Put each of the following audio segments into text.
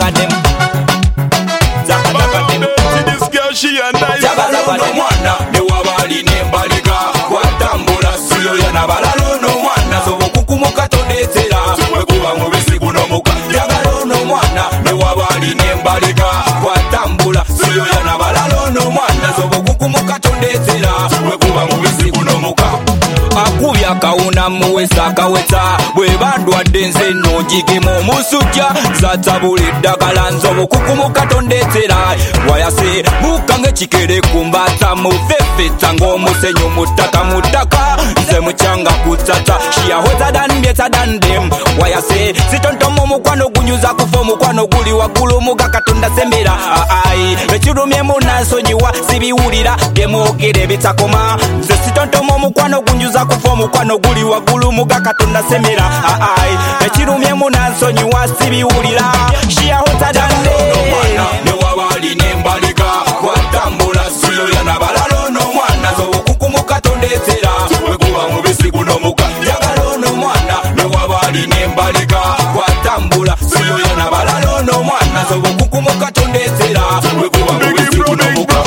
them. This girl she a nice. Jabalono mwana ne wabali ne mbalika kwatambula siyo yana balalono mwana zobo kukumuka tondetera wekuba mu bisigu nomuka. Jabalono mwana ne wabali ne mbalika kwatambula siyo yana balalono mwana zobo kukumuka tondetera wekuba mu bisigu nomuka. Akubya kawuna muwesa akaweta bwe bandwadde nze nogigemu musujja zatabula eddagala nzobo kukumuka tondetera wayase bukange kikere kumbata mufefeta ng'omusenyu mutaka nze mukyanga kutata shiyahoza dan better than them wayase sitontomo mukwano gunyuza kufa omukwano guli waggulu muga katonda sembera ai ekirumye munansonyiwa sibiwulira byemwogere bitakoma nze sitontomo omukwano gunyuza kufa omukwano guli waggulu muga katonda sembera ai ekirumye munansonyiwa sibiwulira shiyahoza dan ne wabali ne mbalika kwatambula siyo yana balalono mwana zobo kukumuka tondetera wekuba mu bisigu nomuka. Jagalono mwana ne wabali ne mbalika kwatambula siyo yana balalono mwana zobo kukumuka tondetera wekuba mu bisigu nomuka.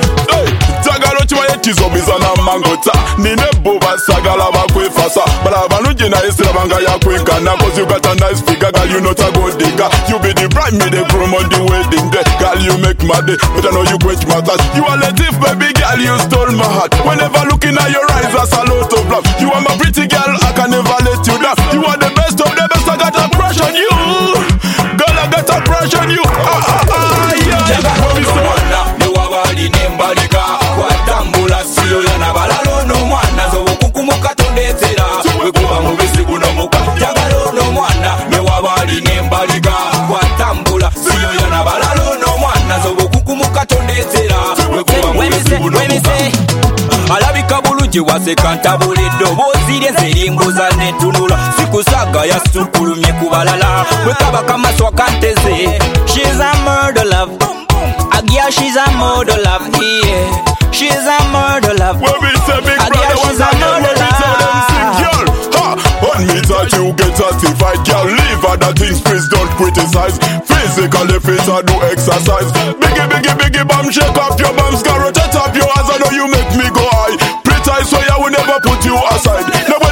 Tagalo chimayetizo bizana mangota nine buba sagala bakwefasa balabanu jina isira banga yakwekana cause you got a nice figure girl you not a gold digger you be the bride me the groom on the wedding day girl you make my day but I know you quench my thirst you are Latif baby girl you stole my heart whenever looking at your eyes that's a lot of love you are my pretty girl I can never let you down you are the best of the best I got a crush on you girl I got a crush on you yeah. Jagalono mwana ne wabali ne mbalika kwatambula siyo yana balalono mwana zobo kukumuka tondetera wekuba mu bisigu nomuka. Jagalono mwana ne wabali ne mbalika kwatambula siyo yana balalono mwana zobo kukumuka tondetera wekuba mu bisigu nomuka. Alabika bulungi waseka ntabula eddoboozi lye nze limbuza netunula sikusaga yasukulumye ku balala bwekaba kamaso akanteze. She's a murder love. Agia, she's a murder love, yeah. She's a murder love. When we say big brother, she's a murder love. Girl, ha! When me touch you get certified, girl. Leave other things, please don't criticize. Physically fit, I do exercise. Biggie, bam, shake up your bums, girl. Rotate up your ass, I know you make me go high. Pretty, so I will never put you aside. Never